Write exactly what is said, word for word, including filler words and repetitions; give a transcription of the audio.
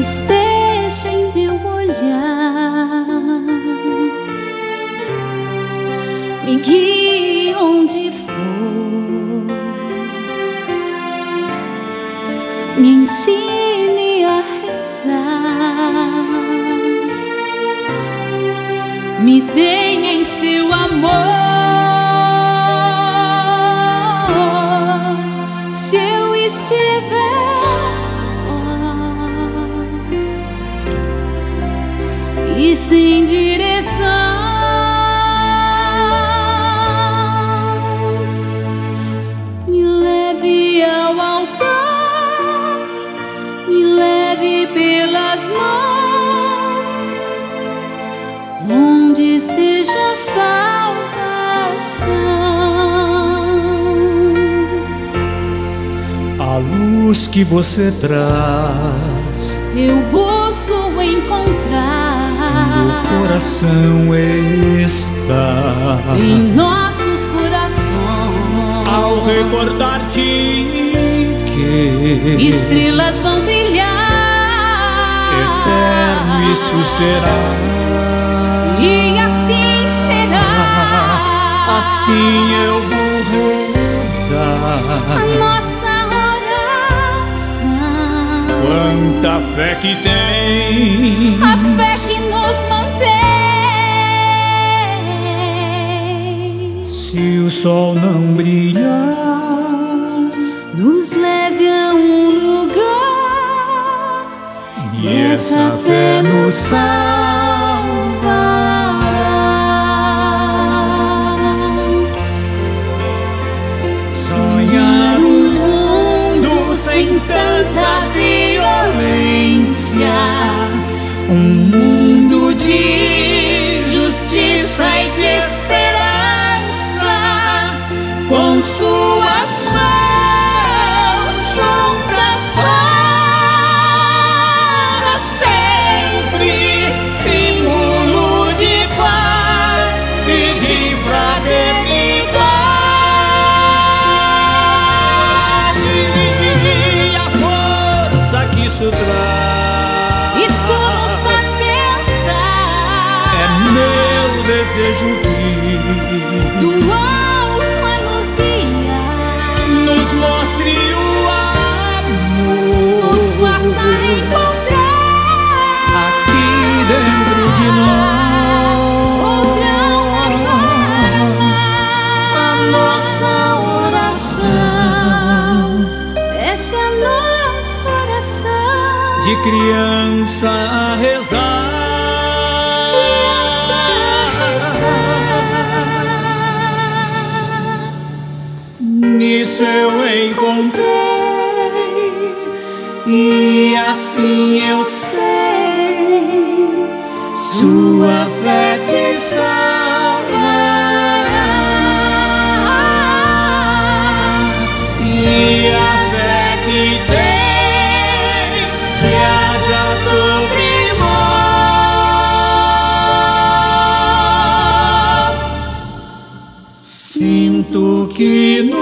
esteja em meu olhar, me guie onde for, me ensine a rezar, me tenha em seu amor. Se eu estiver só e sem direção, me leve ao altar, me leve pelas mãos, onde esteja a salvação. A luz que você traz, eu busco encontrar. no coração está, em nossos corações. Ao recordar-te que estrelas vão brilhar, eterno isso será. E assim será. Assim eu vou rezar a nossa oração. Quanta fé que tem, a fé que nos mantém. Se o sol não brilhar, nos leve a um lugar, e essa fé nos salvará. Sonhar um mundo sem tanta violência, um mundo de justiça e de esperança, com suas mãos juntas para sempre, símbolo de paz e de fraternidade. E a força que isso traz, isso nos faz pensar. é meu desejo que do alto a nos guiar, nos mostre o amor, nos faça encontrar aqui dentro de nós outra alma, a nossa oração essa é a nossa oração. de criança a rezar. Criança a rezar. Nisso eu encontrei, e assim eu sei, sua fé te salvará. E a fé que tens, que haja sobre nós, sinto que no